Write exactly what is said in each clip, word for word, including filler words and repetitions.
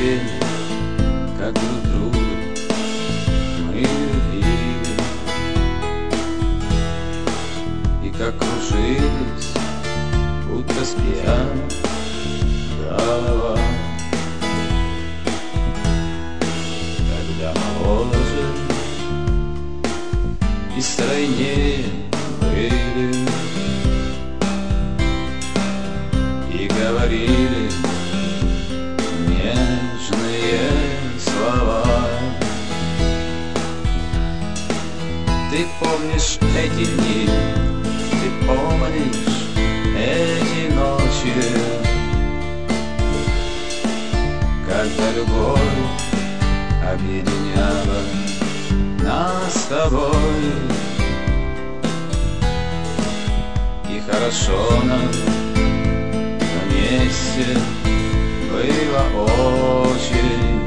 время, как друг друга мы любили, и как кружились, будто с пьяну голова. Когда моложе и стройнее были, и говорили нежные слова. Ты помнишь эти дни, ты помнишь эти ночи, когда любовь объединяла нас с тобой. И хорошо нам вместе было очень,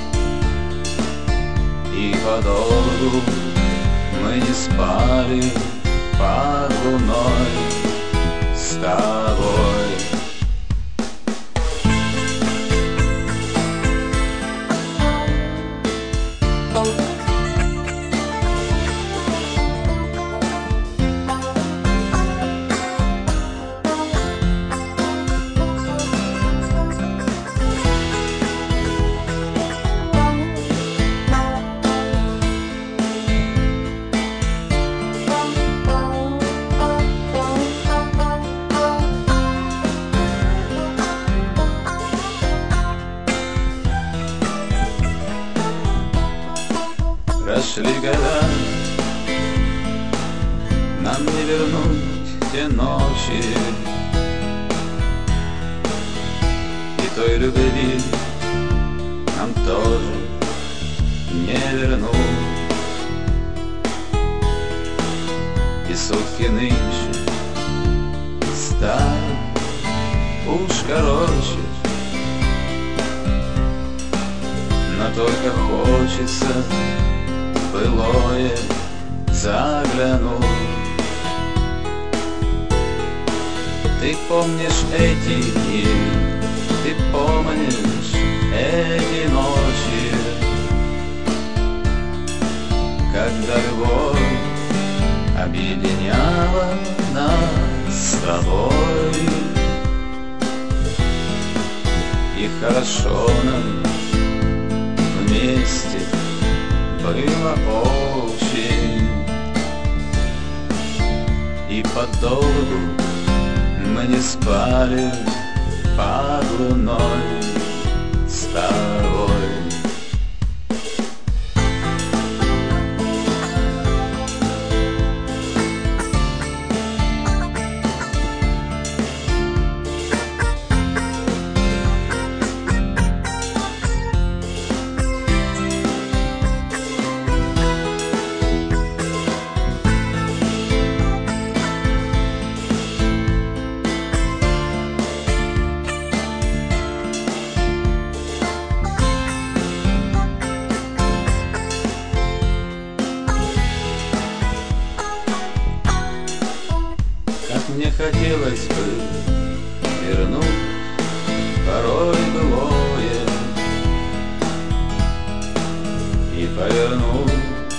и подолгу мы не спали под луной с тобой. Прошли года, нам не вернуть те ночи и той любви нам тоже не вернуть. И сутки нынче стали уж короче, но только хочется былое заглянуть. Ты помнишь эти дни, ты помнишь эти ночи, когда любовь объединяла нас с тобой. И хорошо нам вместе было очень, и подолгу мы не спали под луной с тобой. Мне хотелось бы вернуть порой былое и повернуть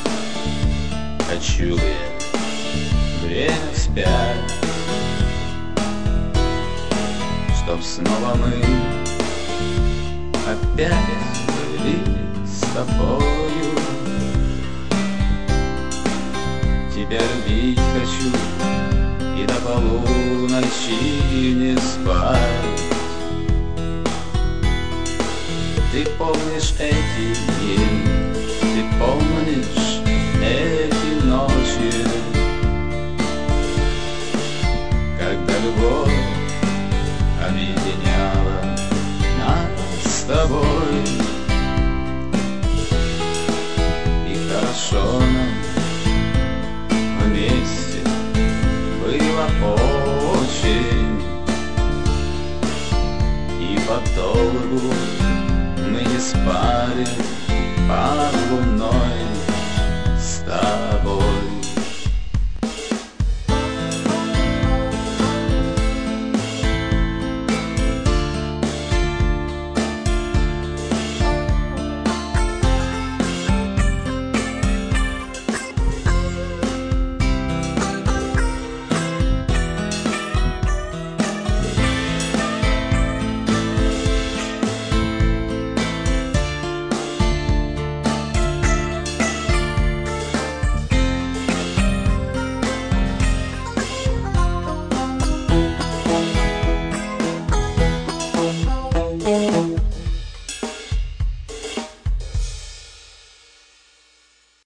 хочу я время вспять, чтоб снова мы опять были с тобою. Тебя любить хочу и до полуночи не спать. Ты помнишь эти дни, ты помнишь эти ночи, когда любовь объединяла нас с тобой. И хорошо нам вместе было очень, и подолгу мы не спали под луной с тобой.